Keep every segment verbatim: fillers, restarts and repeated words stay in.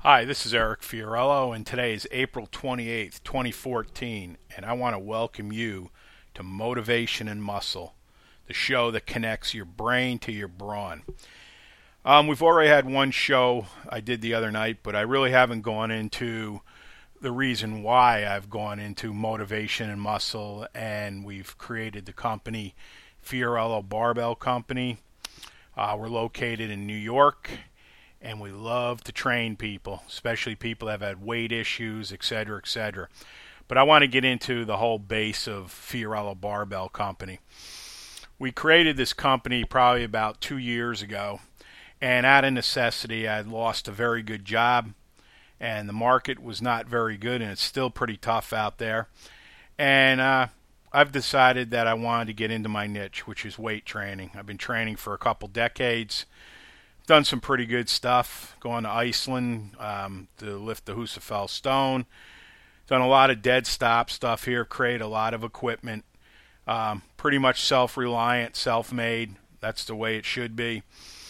Hi, this is Eric Fiorello, and today is April twenty-eighth, twenty fourteen, and I want to welcome you to Motivation and Muscle, the show that connects your brain to your brawn. Um, we've already had one show I did the other night, but I really haven't gone into the reason why I've gone into motivation and muscle, and we've created the company Fiorello Barbell Company. Uh, we're located in New York. And we love to train people, especially people that have had weight issues, et cetera, et cetera. But I want to get into the whole base of Fiorello Barbell Company. We created this company probably about two years ago, and out of necessity, I had lost a very good job, and the market was not very good, and it's still pretty tough out there. And uh, I've decided that I wanted to get into my niche, which is weight training. I've been training for a couple decades. Done some pretty good stuff, going to Iceland um, to lift the Husafell stone. Done a lot of dead stop stuff here, created a lot of equipment. Um, pretty much self-reliant, self-made. That's the way it should be.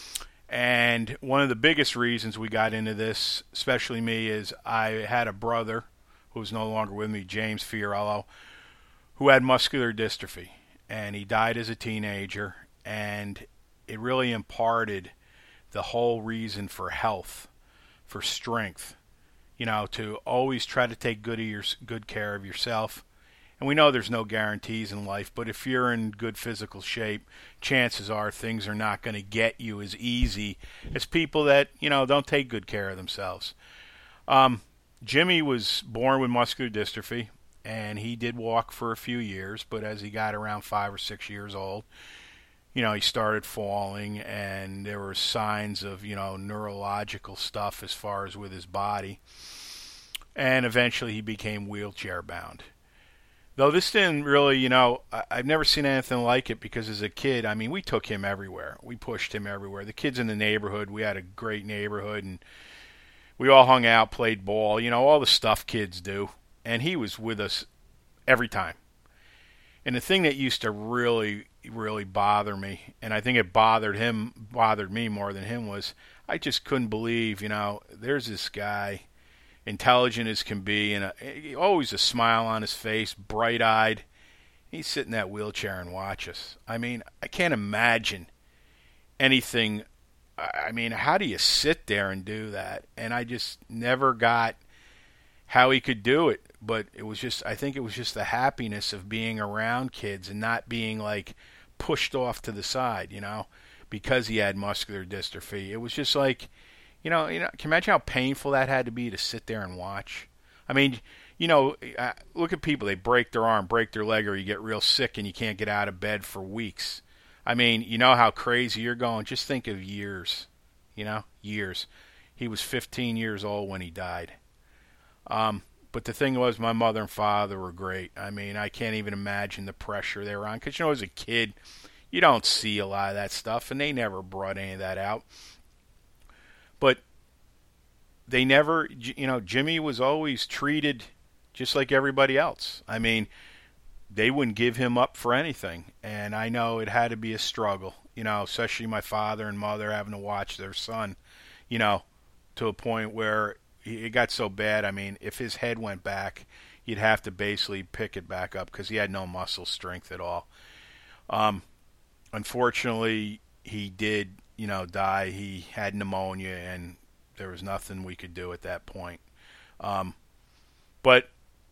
And one of the biggest reasons we got into this, especially me, is I had a brother who's no longer with me, James Fiorello, who had muscular dystrophy. And he died as a teenager. And it really imparted the whole reason for health, for strength, you know, to always try to take good of your good care of yourself. And we know there's no guarantees in life, but if you're in good physical shape, chances are things are not going to get you as easy as people that, you know, don't take good care of themselves. Um, Jimmy was born with muscular dystrophy, and he did walk for a few years, but as he got around five or six years old, you know, he started falling, and there were signs of, you know, neurological stuff as far as with his body. And eventually he became wheelchair bound. Though this didn't really, you know, I, I've never seen anything like it, because as a kid, I mean, we took him everywhere. We pushed him everywhere. The kids in the neighborhood, we had a great neighborhood, and we all hung out, played ball, you know, all the stuff kids do. And he was with us every time. And the thing that used to really, really bother me, and I think it bothered him, bothered me more than him, was I just couldn't believe, you know, there's this guy, intelligent as can be, and a, always a smile on his face, bright-eyed. He's sitting in that wheelchair and watch us. I mean, I can't imagine anything. I mean, how do you sit there and do that? And I just never got how he could do it. But it was just, I think it was just the happiness of being around kids and not being like pushed off to the side, you know, because he had muscular dystrophy. It was just like, you know, you know, can you imagine how painful that had to be to sit there and watch? I mean, you know, look at people, they break their arm, break their leg, or you get real sick and you can't get out of bed for weeks. I mean, you know how crazy you're going. Just think of years, you know, years. He was fifteen years old when he died. Um, But the thing was, my mother and father were great. I mean, I can't even imagine the pressure they were on. Because, you know, as a kid, you don't see a lot of that stuff, and they never brought any of that out. But they never, you know, Jimmy was always treated just like everybody else. I mean, they wouldn't give him up for anything. And I know it had to be a struggle, you know, especially my father and mother having to watch their son, you know, to a point where it got so bad. I mean, if his head went back, you'd have to basically pick it back up because he had no muscle strength at all. Um, unfortunately, he did, you know, die. He had pneumonia, and there was nothing we could do at that point. Um, but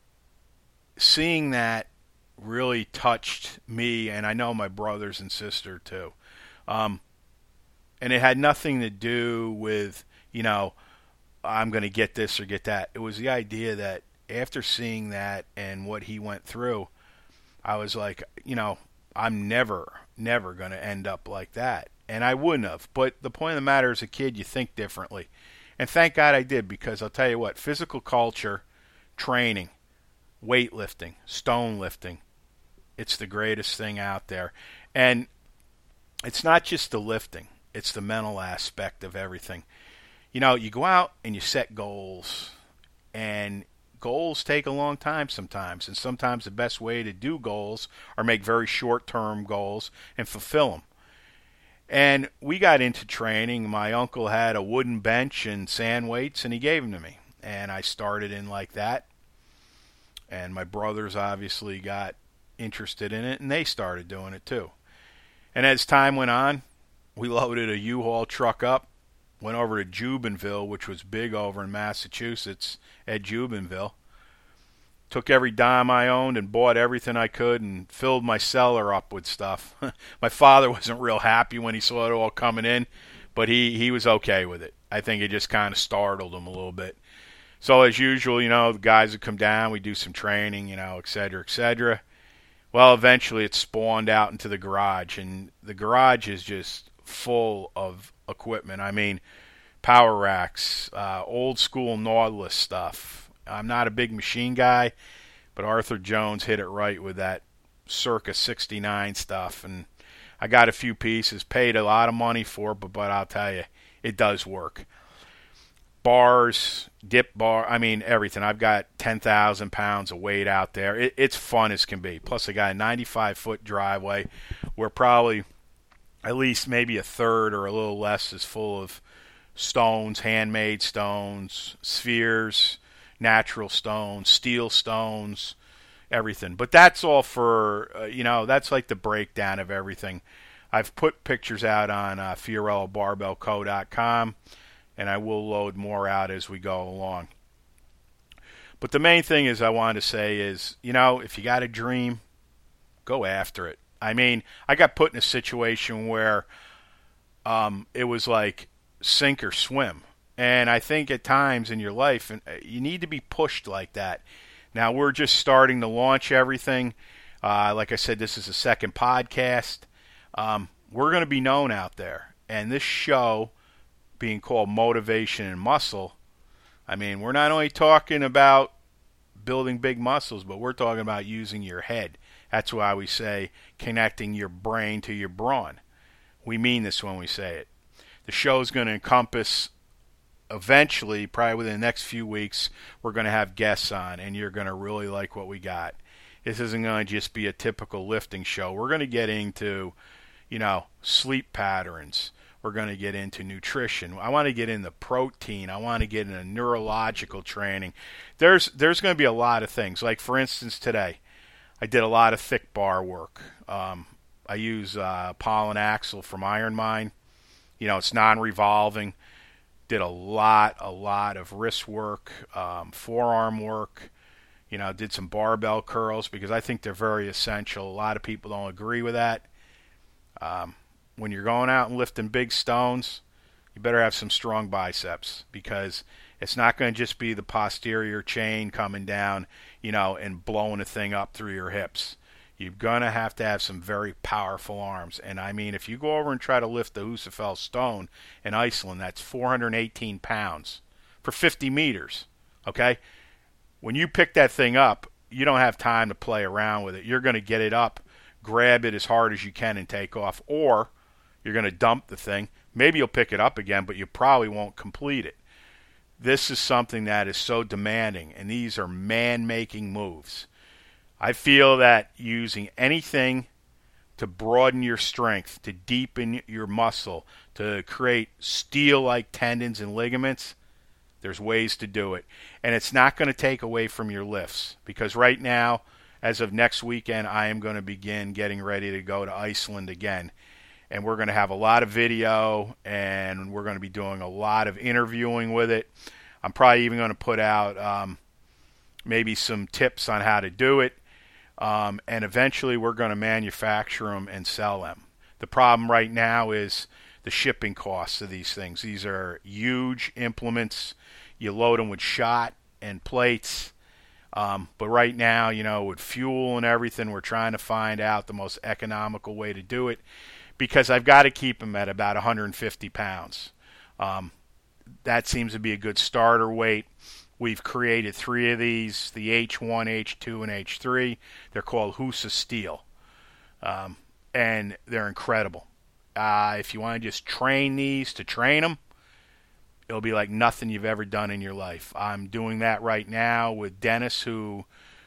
seeing that really touched me, and I know my brothers and sister too. Um, and it had nothing to do with, you know, I'm going to get this or get that. It was the idea that after seeing that and what he went through, I was like, you know, I'm never, never going to end up like that. And I wouldn't have. But the point of the matter, as a kid, you think differently. And thank God I did, because I'll tell you what, physical culture, training, weightlifting, stone lifting, it's the greatest thing out there. And it's not just the lifting. It's the mental aspect of everything. You know, you go out and you set goals, and goals take a long time sometimes, and sometimes the best way to do goals are make very short-term goals and fulfill them. And we got into training. My uncle had a wooden bench and sand weights, and he gave them to me. And I started in like that. And my brothers obviously got interested in it, and they started doing it too. And as time went on, we loaded a U-Haul truck up, went over to Jubenville, which was big over in Massachusetts, at Jubenville. Took every dime I owned and bought everything I could and filled my cellar up with stuff. My father wasn't real happy when he saw it all coming in, but he, he was okay with it. I think it just kind of startled him a little bit. So as usual, you know, the guys would come down, we do some training, you know, et cetera, et cetera. Well, eventually it spawned out into the garage, and the garage is just full of equipment. I mean, power racks, uh, old school Nautilus stuff. I'm not a big machine guy, but Arthur Jones hit it right with that circa sixty-nine stuff, and I got a few pieces, paid a lot of money for it, but, but I'll tell you, it does work. Bars, dip bar, I mean everything. I've got ten thousand pounds of weight out there. It, it's fun as can be. Plus I got a ninety-five foot driveway where probably at least maybe a third or a little less is full of stones, handmade stones, spheres, natural stones, steel stones, everything. But that's all for, uh, you know, that's like the breakdown of everything. I've put pictures out on uh, Fiorello Barbell Co dot com, and I will load more out as we go along. But the main thing is I wanted to say is, you know, if you got a dream, go after it. I mean, I got put in a situation where um, it was like sink or swim. And I think at times in your life, you need to be pushed like that. Now, we're just starting to launch everything. Uh, like I said, this is the second podcast. Um, we're going to be known out there. And this show, being called Motivation and Muscle, I mean, we're not only talking about building big muscles, but we're talking about using your head. That's why we say connecting your brain to your brawn. We mean this when we say it. The show is going to encompass, eventually, probably within the next few weeks, we're going to have guests on, and you're going to really like what we got. This isn't going to just be a typical lifting show. We're going to get into, you know, sleep patterns. We're going to get into nutrition. I want to get into protein. I want to get into neurological training. There's there's going to be a lot of things. Like, for instance, today, I did a lot of thick bar work. Um, I use uh, Pollen Axle from Iron Mine. You know, it's non-revolving. Did a lot, a lot of wrist work, um, forearm work. You know, did some barbell curls because I think they're very essential. A lot of people don't agree with that. Um, when you're going out and lifting big stones, you better have some strong biceps because it's not going to just be the posterior chain coming down, you know, and blowing a thing up through your hips. You're going to have to have some very powerful arms. And I mean, if you go over and try to lift the Husafell stone in Iceland, that's four hundred eighteen pounds for fifty meters, okay? When you pick that thing up, you don't have time to play around with it. You're going to get it up, grab it as hard as you can and take off, or you're going to dump the thing. Maybe you'll pick it up again, but you probably won't complete it. This is something that is so demanding, and these are man-making moves. I feel that using anything to broaden your strength, to deepen your muscle, to create steel-like tendons and ligaments, there's ways to do it. And it's not going to take away from your lifts because right now, as of next weekend, I am going to begin getting ready to go to Iceland again. And we're going to have a lot of video, and we're going to be doing a lot of interviewing with it. I'm probably even going to put out um, maybe some tips on how to do it. Um, and eventually we're going to manufacture them and sell them. The problem right now is the shipping costs of these things. These are huge implements. You load them with shot and plates. Um, but right now, you know, with fuel and everything, we're trying to find out the most economical way to do it because I've got to keep them at about one hundred fifty pounds. Um, that seems to be a good starter weight. We've created three of these, the H one, H two, and H three. They're called Husa Steel, um, and they're incredible. Uh, if you want to just train these to train them, it'll be like nothing you've ever done in your life. I'm doing that right now with Dennis, who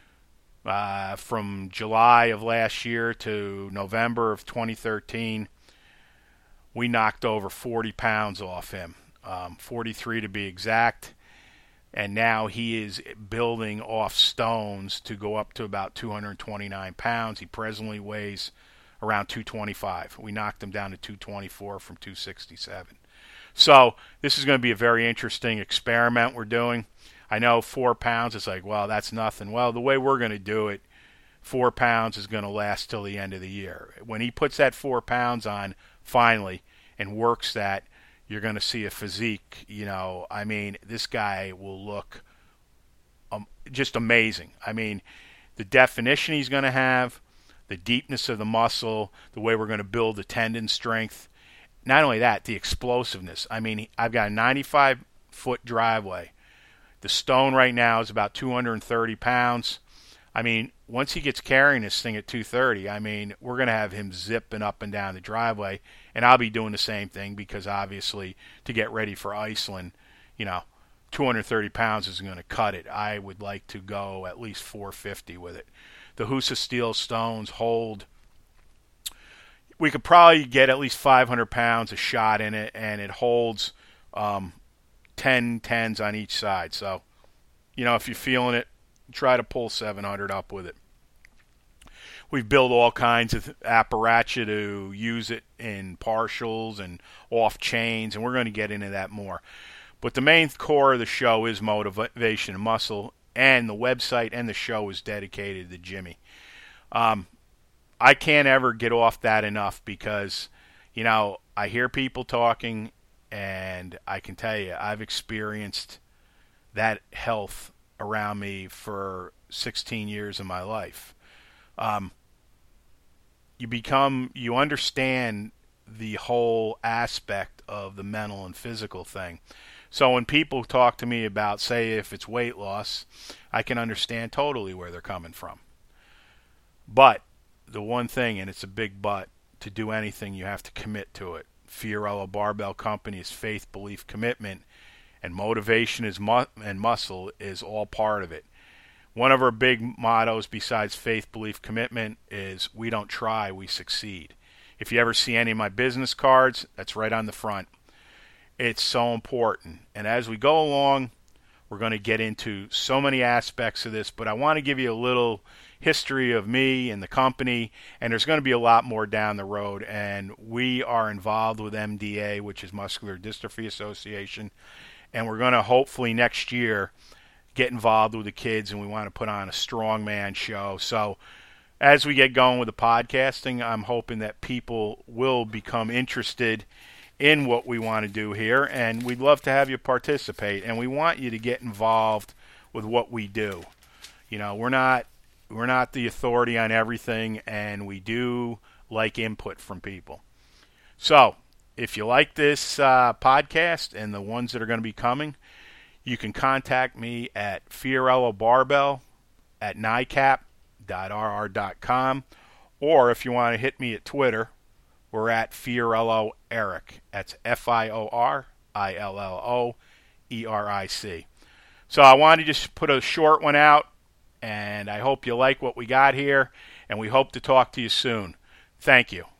uh, from July of last year to November of twenty thirteen we knocked over forty pounds off him, um, forty-three to be exact. And now he is building off stones to go up to about two hundred twenty-nine pounds. He presently weighs around two twenty-five. We knocked him down to two twenty-four from two sixty-seven. So this is going to be a very interesting experiment we're doing. I know four pounds is like, well, that's nothing. Well, the way we're going to do it, four pounds is going to last till the end of the year. When he puts that four pounds on finally and works that, you're going to see a physique. You know, I mean, this guy will look um, just amazing. I mean, the definition he's going to have, the deepness of the muscle, the way we're going to build the tendon strength. Not only that, the explosiveness. I mean, I've got a ninety-five foot driveway. The stone right now is about two hundred thirty pounds. I mean, once he gets carrying this thing at two thirty, I mean, we're going to have him zipping up and down the driveway, and I'll be doing the same thing because obviously to get ready for Iceland, you know, two hundred thirty pounds isn't going to cut it. I would like to go at least four fifty with it. The Husa steel stones hold, we could probably get at least five hundred pounds a shot in it, and it holds um, ten tens on each side. So, you know, if you're feeling it, try to pull seven hundred up with it. We've built all kinds of apparatus to use it in partials and off chains, and we're going to get into that more. But the main core of the show is motivation and muscle, and the website and the show is dedicated to Jimmy. Um, I can't ever get off that enough because, you know, I hear people talking, and I can tell you I've experienced that health around me for sixteen years of my life. Um, you become, you understand the whole aspect of the mental and physical thing. So when people talk to me about, say, if it's weight loss, I can understand totally where they're coming from. But the one thing, and it's a big but, to do anything you have to commit to it. Fiorillo Barbell Company is faith, belief, commitment, and motivation is mu- and muscle is all part of it. One of our big mottos besides faith, belief, commitment is we don't try, we succeed. If you ever see any of my business cards, that's right on the front. It's so important. And as we go along, we're going to get into so many aspects of this, but I want to give you a little history of me and the company, and there's going to be a lot more down the road. And we are involved with M D A, which is Muscular Dystrophy Association, and we're going to hopefully next year get involved with the kids, and we want to put on a strongman show. So as we get going with the podcasting, I'm hoping that people will become interested in what we want to do here, and we'd love to have you participate, and we want you to get involved with what we do. You know, we're not we're not the authority on everything, and we do like input from people. So if you like this uh, podcast and the ones that are going to be coming, you can contact me at Fiorillo Barbell at N I C A P dot R R dot com, or if you want to hit me at Twitter, we're at Fiorillo Eric. That's F I O R I L L O E R I C. So I wanted to just put a short one out, and I hope you like what we got here, and we hope to talk to you soon. Thank you.